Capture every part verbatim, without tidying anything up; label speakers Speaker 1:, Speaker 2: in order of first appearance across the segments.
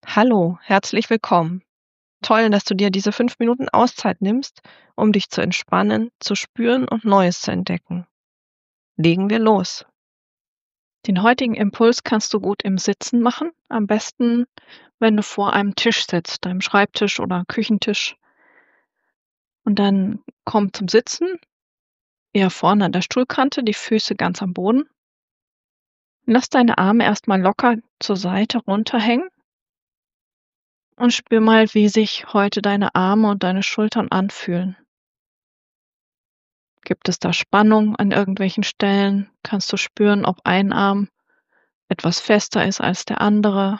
Speaker 1: Hallo, herzlich willkommen. Toll, dass du dir diese fünf Minuten Auszeit nimmst, um dich zu entspannen, zu spüren und Neues zu entdecken. Legen wir los. Den heutigen Impuls kannst du gut im Sitzen machen. Am besten, wenn du vor einem Tisch sitzt, deinem Schreibtisch oder Küchentisch. Und dann komm zum Sitzen, eher vorne an der Stuhlkante, die Füße ganz am Boden. Lass deine Arme erstmal locker zur Seite runterhängen und spür mal, wie sich heute deine Arme und deine Schultern anfühlen. Gibt es da Spannung an irgendwelchen Stellen? Kannst du spüren, ob ein Arm etwas fester ist als der andere?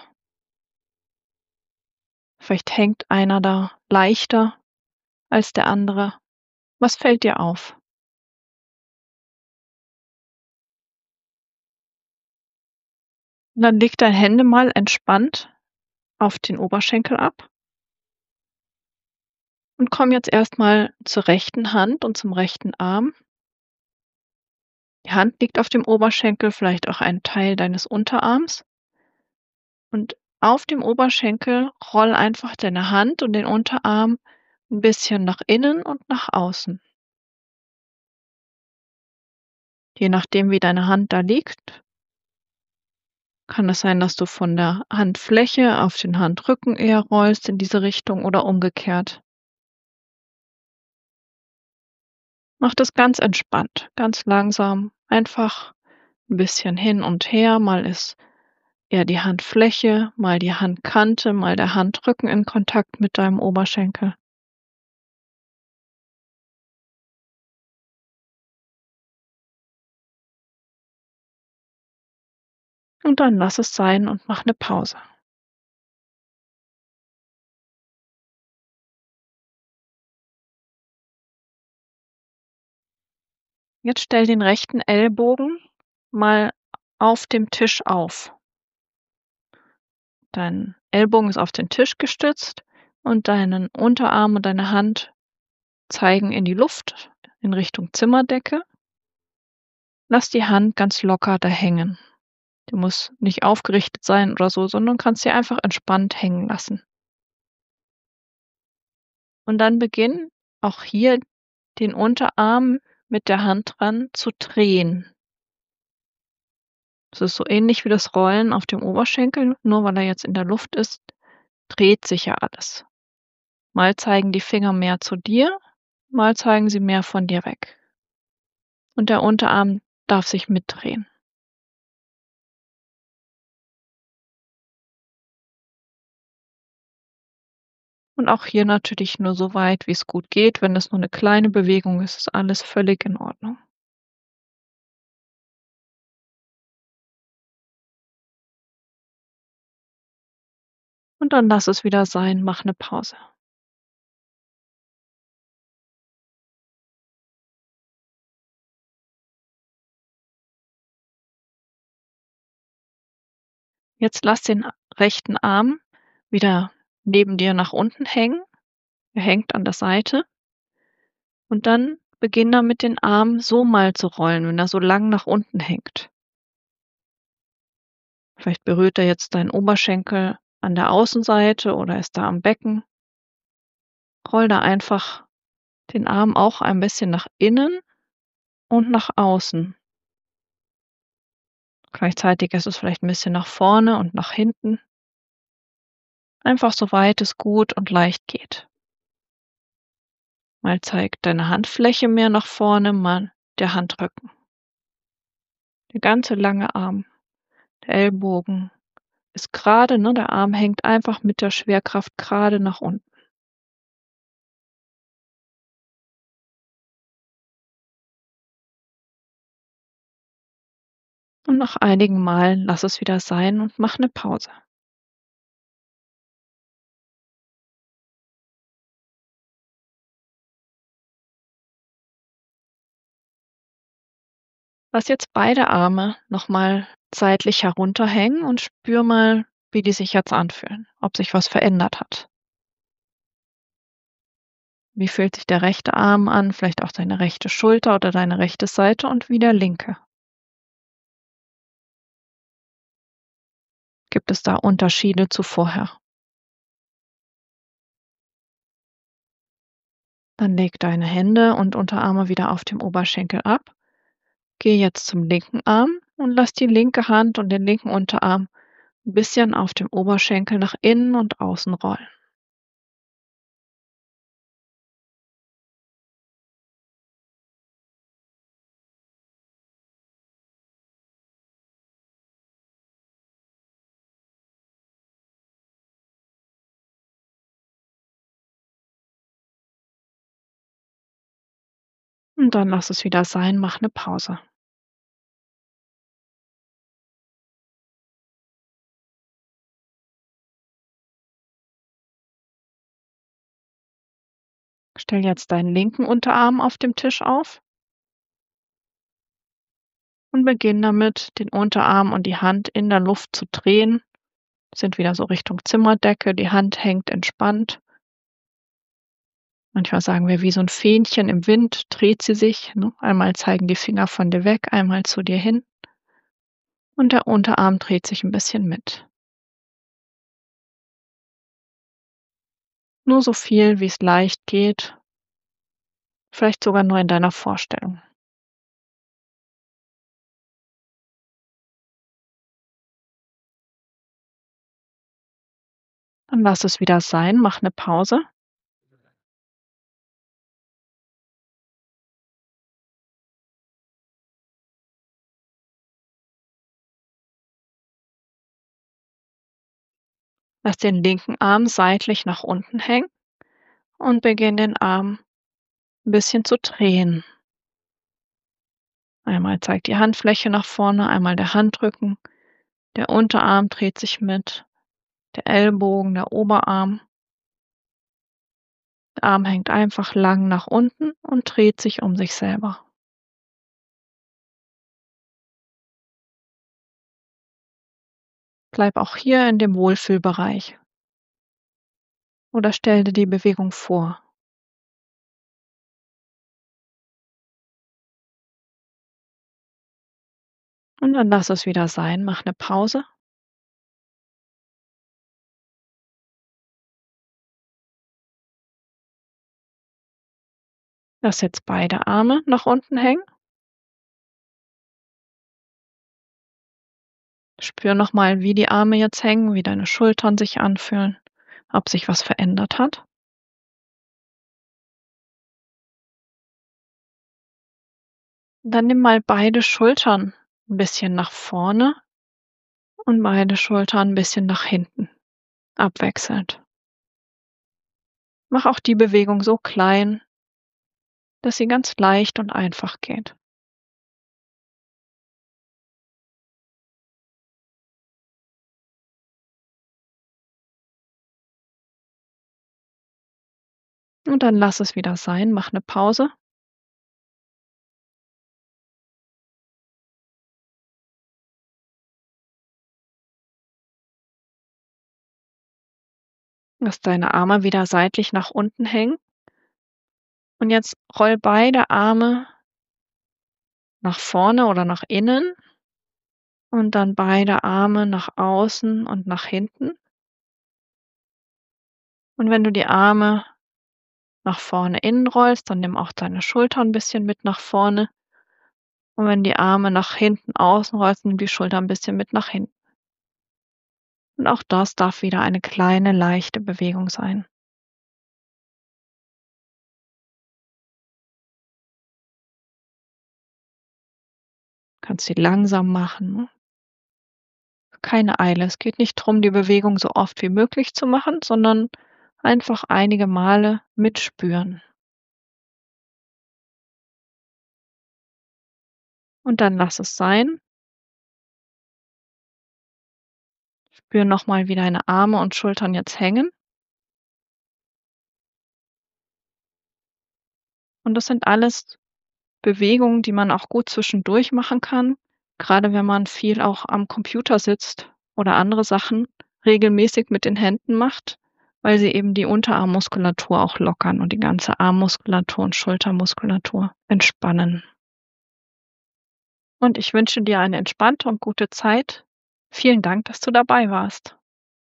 Speaker 1: Vielleicht hängt einer da leichter als der andere. Was fällt dir auf? Und dann leg deine Hände mal entspannt auf den Oberschenkel ab und komm jetzt erstmal zur rechten Hand und zum rechten Arm. Die Hand liegt auf dem Oberschenkel, vielleicht auch ein Teil deines Unterarms. Und auf dem Oberschenkel roll einfach deine Hand und den Unterarm ein bisschen nach innen und nach außen. Je nachdem, wie deine Hand da liegt, kann es sein, dass du von der Handfläche auf den Handrücken eher rollst in diese Richtung oder umgekehrt. Mach das ganz entspannt, ganz langsam, einfach ein bisschen hin und her. Mal ist eher die Handfläche, mal die Handkante, mal der Handrücken in Kontakt mit deinem Oberschenkel. Und dann lass es sein und mach 'ne Pause. Jetzt stell den rechten Ellbogen mal auf dem Tisch auf. Dein Ellbogen ist auf den Tisch gestützt und deinen Unterarm und deine Hand zeigen in die Luft in Richtung Zimmerdecke. Lass die Hand ganz locker da hängen. Die muss nicht aufgerichtet sein oder so, sondern kannst sie einfach entspannt hängen lassen. Und dann beginn auch hier den Unterarm mit der Hand dran zu drehen. Das ist so ähnlich wie das Rollen auf dem Oberschenkel, nur weil er jetzt in der Luft ist, dreht sich ja alles. Mal zeigen die Finger mehr zu dir, mal zeigen sie mehr von dir weg. Und der Unterarm darf sich mitdrehen. Und auch hier natürlich nur so weit, wie es gut geht. Wenn es nur eine kleine Bewegung ist, ist alles völlig in Ordnung. Und dann lass es wieder sein, mach eine Pause. Jetzt lass den rechten Arm wieder neben dir nach unten hängen. Er hängt an der Seite. Und dann beginn damit den Arm so mal zu rollen, wenn er so lang nach unten hängt. Vielleicht berührt er jetzt deinen Oberschenkel an der Außenseite oder ist da am Becken. Roll da einfach den Arm auch ein bisschen nach innen und nach außen. Gleichzeitig ist es vielleicht ein bisschen nach vorne und nach hinten. Einfach so weit es gut und leicht geht. Mal zeigt deine Handfläche mehr nach vorne, mal der Handrücken. Der ganze lange Arm, der Ellbogen ist gerade, ne, der Arm hängt einfach mit der Schwerkraft gerade nach unten. Und nach einigen Malen lass es wieder sein und mach eine Pause. Lass jetzt beide Arme noch mal seitlich herunterhängen und spür mal, wie die sich jetzt anfühlen, ob sich was verändert hat. Wie fühlt sich der rechte Arm an, vielleicht auch deine rechte Schulter oder deine rechte Seite und wie der linke? Gibt es da Unterschiede zu vorher? Dann leg deine Hände und Unterarme wieder auf dem Oberschenkel ab. Geh jetzt zum linken Arm und lass die linke Hand und den linken Unterarm ein bisschen auf dem Oberschenkel nach innen und außen rollen. Und dann lass es wieder sein, mach eine Pause. Stell jetzt deinen linken Unterarm auf dem Tisch auf und beginn damit, den Unterarm und die Hand in der Luft zu drehen. Sind wieder so Richtung Zimmerdecke, die Hand hängt entspannt. Manchmal sagen wir, wie so ein Fähnchen im Wind dreht sie sich, ne? Einmal zeigen die Finger von dir weg, einmal zu dir hin und der Unterarm dreht sich ein bisschen mit. Nur so viel, wie es leicht geht, vielleicht sogar nur in deiner Vorstellung. Dann lass es wieder sein, mach eine Pause. Lass den linken Arm seitlich nach unten hängen und beginn den Arm 'n bisschen zu drehen. Einmal zeigt die Handfläche nach vorne, einmal der Handrücken, der Unterarm dreht sich mit, der Ellbogen, der Oberarm. Der Arm hängt einfach lang nach unten und dreht sich um sich selber. Bleib auch hier in dem Wohlfühlbereich oder stell dir die Bewegung vor. Und dann lass es wieder sein, mach eine Pause. Lass jetzt beide Arme nach unten hängen. Spür noch mal, wie die Arme jetzt hängen, wie deine Schultern sich anfühlen, ob sich was verändert hat. Dann nimm mal beide Schultern 'n bisschen nach vorne und beide Schultern 'n bisschen nach hinten, abwechselnd. Mach auch die Bewegung so klein, dass sie ganz leicht und einfach geht. Und dann lass es wieder sein, mach 'ne Pause. Lass deine Arme wieder seitlich nach unten hängen und jetzt roll beide Arme nach vorne oder nach innen und dann beide Arme nach außen und nach hinten. Und wenn du die Arme nach vorne innen rollst, dann nimm auch deine Schultern 'n bisschen mit nach vorne. Und wenn die Arme nach hinten außen rollst, nimm die Schulter 'n bisschen mit nach hinten. Und auch das darf wieder eine kleine, leichte Bewegung sein. Kannst sie langsam machen, ne? Keine Eile. Es geht nicht drum, die Bewegung so oft wie möglich zu machen, sondern einfach einige Male mitspüren. Und dann lass es sein. Spür noch mal, wie deine Arme und Schultern jetzt hängen. Und das sind alles Bewegungen, die man auch gut zwischendurch machen kann, grade wenn man viel auch am Computer sitzt oder andere Sachen regelmäßig mit den Händen macht, weil sie eben die Unterarmmuskulatur auch lockern und die ganze Armmuskulatur und Schultermuskulatur entspannen. Und ich wünsche dir eine entspannte und gute Zeit. Vielen Dank, dass du dabei warst.